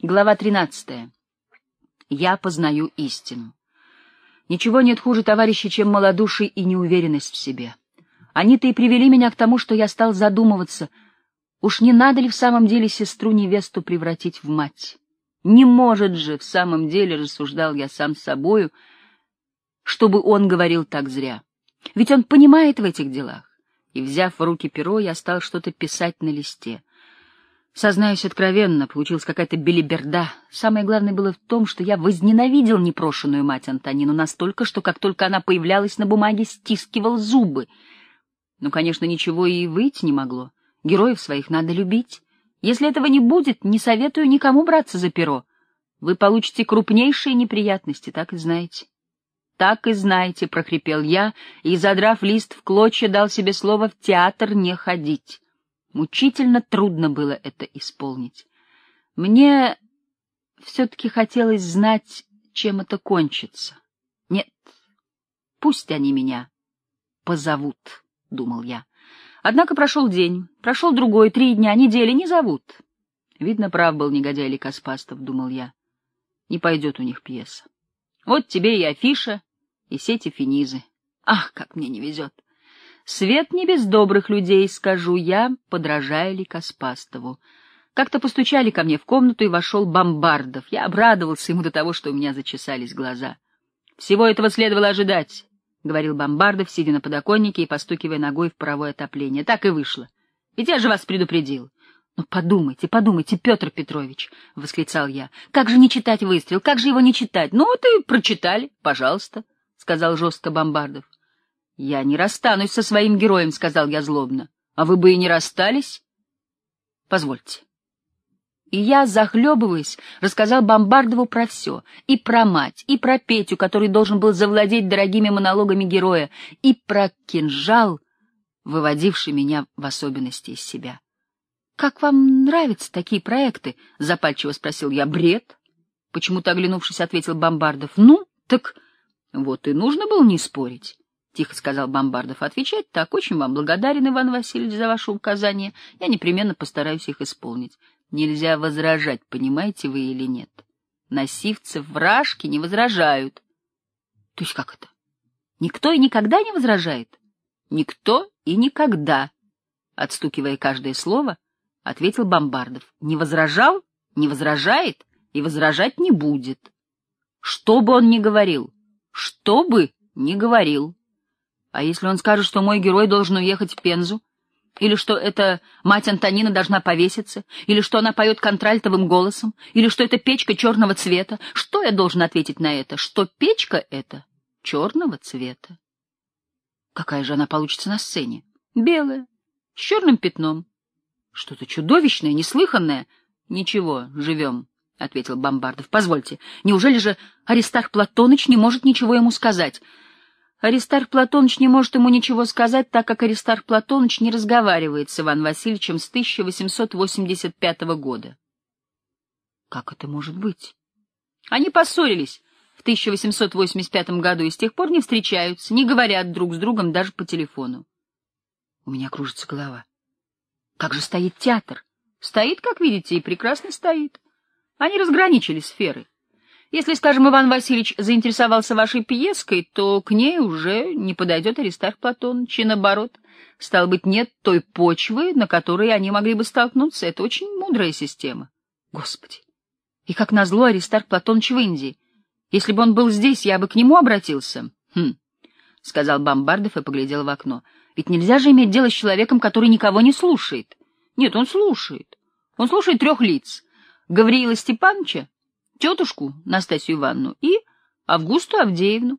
Глава 13. Я познаю истину. Ничего нет хуже, товарищи, чем малодушие и неуверенность в себе. Они-то и привели меня к тому, что я стал задумываться, уж не надо ли в самом деле сестру-невесту превратить в мать. Не может же в самом деле, рассуждал я сам с собою, чтобы он говорил так зря. Ведь он понимает в этих делах. И, взяв в руки перо, я стал что-то писать на листе. Сознаюсь откровенно, получилась какая-то белиберда. Самое главное было в том, что я возненавидел непрошенную мать Антонину настолько, что как только она появлялась на бумаге, стискивал зубы. Ну, конечно, ничего и выйти не могло. Героев своих надо любить. Если этого не будет, не советую никому браться за перо. Вы получите крупнейшие неприятности, так и знаете. — Так и знаете, — прохрипел я, и, задрав лист в клочья, дал себе слово в театр не ходить. Мучительно трудно было это исполнить. Мне все-таки хотелось знать, чем это кончится. Нет, пусть они меня позовут, — думал я. Однако прошел день, прошел другой, 3 дня, недели, не зовут. Видно, прав был негодяй Ликоспастов, — думал я. Не пойдет у них пьеса. Вот тебе и афиша, и сети финизы. Ах, как мне не везет! Свет не без добрых людей, скажу я, подражая Ликоспастову. Как-то постучали ко мне в комнату, и вошел Бомбардов. Я обрадовался ему до того, что у меня зачесались глаза. — Всего этого следовало ожидать, — говорил Бомбардов, сидя на подоконнике и постукивая ногой в паровое отопление. — Так и вышло. Ведь я же вас предупредил. — Ну, подумайте, подумайте, Петр Петрович, — восклицал я. — Как же не читать выстрел? Как же его не читать? Ну, вот и прочитали, пожалуйста, — сказал жестко Бомбардов. — Я не расстанусь со своим героем, — сказал я злобно. — А вы бы и не расстались? — Позвольте. И я, захлебываясь, рассказал Бомбардову про все. И про мать, и про Петю, который должен был завладеть дорогими монологами героя, и про кинжал, выводивший меня в особенности из себя. — Как вам нравятся такие проекты? — запальчиво спросил я. — Бред. Почему-то, оглянувшись, ответил Бомбардов. — Ну, так вот и нужно было не спорить. — тихо сказал Бомбардов. — Отвечать так. Очень вам благодарен, Иван Васильевич, за ваши указания. Я непременно постараюсь их исполнить. Нельзя возражать, понимаете вы или нет? Носивцы вражки не возражают. — То есть как это? Никто и никогда не возражает? — Никто и никогда, — отстукивая каждое слово, ответил Бомбардов. — Не возражал, не возражает и возражать не будет. Что бы он ни говорил, что бы ни говорил. А если он скажет, что мой герой должен уехать в Пензу, или что эта мать Антонина должна повеситься, или что она поет контральтовым голосом, или что это печка черного цвета, что я должен ответить на это? Что печка эта черного цвета. Какая же она получится на сцене? Белая, с черным пятном. Что-то чудовищное, неслыханное. Ничего, живем, — ответил Бомбардов. — Позвольте, неужели же Аристарх Платоныч не может ничего ему сказать? Аристарх Платоныч не может ему ничего сказать, так как Аристарх Платоныч не разговаривает с Иваном Васильевичем с 1885 года. Как это может быть? Они поссорились в 1885 году и с тех пор не встречаются, не говорят друг с другом даже по телефону. У меня кружится голова. Как же стоит театр? Стоит, как видите, и прекрасно стоит. Они разграничили сферы. Если, скажем, Иван Васильевич заинтересовался вашей пьеской, то к ней уже не подойдет Аристарх Платоныч, и наоборот. Стало быть, нет той почвы, на которой они могли бы столкнуться. Это очень мудрая система. Господи! И как назло Аристарх Платоныч в Индии. Если бы он был здесь, я бы к нему обратился. — сказал Бомбардов и поглядел в окно. — Ведь нельзя же иметь дело с человеком, который никого не слушает. Нет, он слушает. Он слушает 3 лиц. Гавриила Степановича, тетушку Настасью Ивановну и Августу Авдеевну.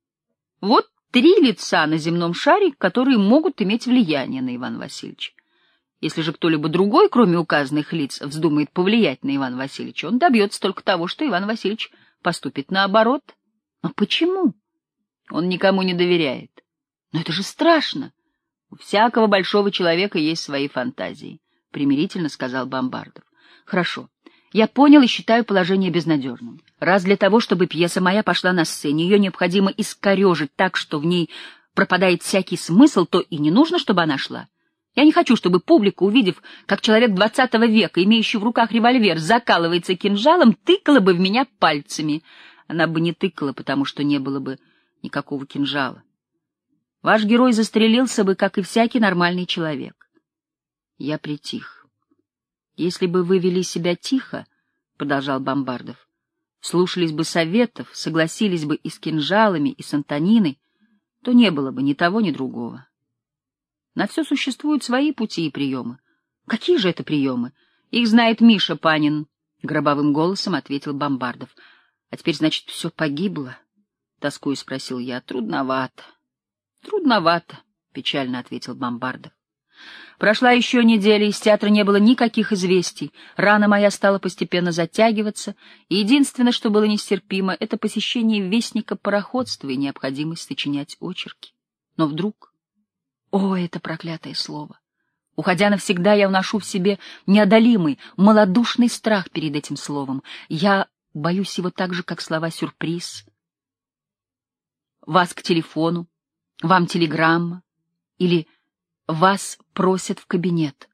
Вот 3 лица на земном шаре, которые могут иметь влияние на Ивана Васильевича. Если же кто-либо другой, кроме указанных лиц, вздумает повлиять на Ивана Васильевича, он добьется только того, что Иван Васильевич поступит наоборот. Но почему? Он никому не доверяет. Но это же страшно. У всякого большого человека есть свои фантазии, — примирительно сказал Бомбардов. Хорошо. Я понял и считаю положение безнадежным. Раз для того, чтобы пьеса моя пошла на сцене, ее необходимо искорежить так, что в ней пропадает всякий смысл, то и не нужно, чтобы она шла. Я не хочу, чтобы публика, увидев, как человек XX века, имеющий в руках револьвер, закалывается кинжалом, тыкала бы в меня пальцами. Она бы не тыкала, потому что не было бы никакого кинжала. Ваш герой застрелился бы, как и всякий нормальный человек. Я притих. Если бы вы вели себя тихо, — продолжал Бомбардов, — слушались бы советов, согласились бы и с кинжалами, и с Антониной, то не было бы ни того, ни другого. На все существуют свои пути и приемы. Какие же это приемы? Их знает Миша Панин, — гробовым голосом ответил Бомбардов. — А теперь, значит, все погибло? — тоскую спросил я. — Трудновато. — Трудновато, — печально ответил Бомбардов. Прошла еще неделя, из театра не было никаких известий. Рана моя стала постепенно затягиваться, и единственное, что было нестерпимо, — это посещение вестника пароходства и необходимость сочинять очерки. Но вдруг... О, это проклятое слово! Уходя навсегда, я уношу в себе неодолимый, малодушный страх перед этим словом. Я боюсь его так же, как слова «сюрприз», «вас к телефону», «вам телеграмма» или «вас просят в кабинет».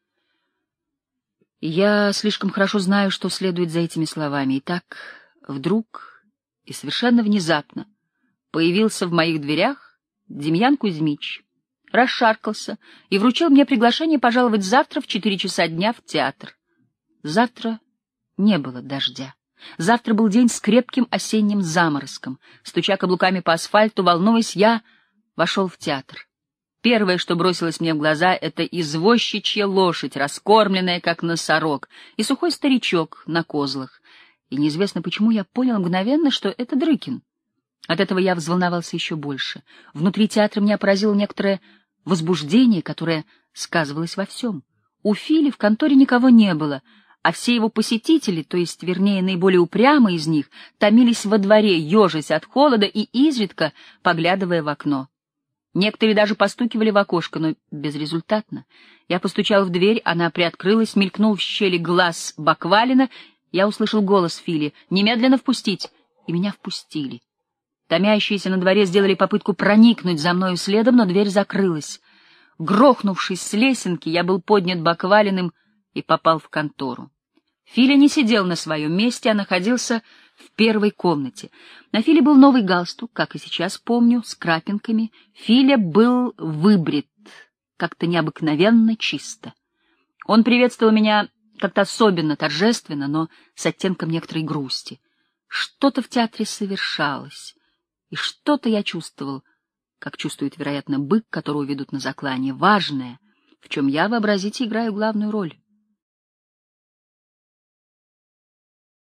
Я слишком хорошо знаю, что следует за этими словами. И так вдруг и совершенно внезапно появился в моих дверях Демьян Кузьмич, расшаркался и вручил мне приглашение пожаловать завтра в 4 часа дня в театр. Завтра не было дождя. Завтра был день с крепким осенним заморозком. Стуча каблуками по асфальту, волнуясь, я вошел в театр. Первое, что бросилось мне в глаза, — это извозчичья лошадь, раскормленная, как носорог, и сухой старичок на козлах. И неизвестно почему я понял мгновенно, что это Дрыкин. От этого я взволновался еще больше. Внутри театра меня поразило некоторое возбуждение, которое сказывалось во всем. У Фили в конторе никого не было, а все его посетители, то есть, вернее, наиболее упрямые из них, томились во дворе, ежась от холода и изредка поглядывая в окно. Некоторые даже постукивали в окошко, но безрезультатно. Я постучал в дверь, она приоткрылась, мелькнул в щели глаз Баквалина, я услышал голос Фили: «Немедленно впустить!» И меня впустили. Томящиеся на дворе сделали попытку проникнуть за мною следом, но дверь закрылась. Грохнувшись с лесенки, я был поднят Баквалиным и попал в контору. Филя не сидел на своем месте, а находился в первой комнате. На Филе был новый галстук, как и сейчас помню, с крапинками. Филя был выбрит, как-то необыкновенно чисто. Он приветствовал меня как-то особенно торжественно, но с оттенком некоторой грусти. Что-то в театре совершалось, и что-то я чувствовал, как чувствует, вероятно, бык, которого ведут на заклание, важное, в чем я, вообразите, играю главную роль.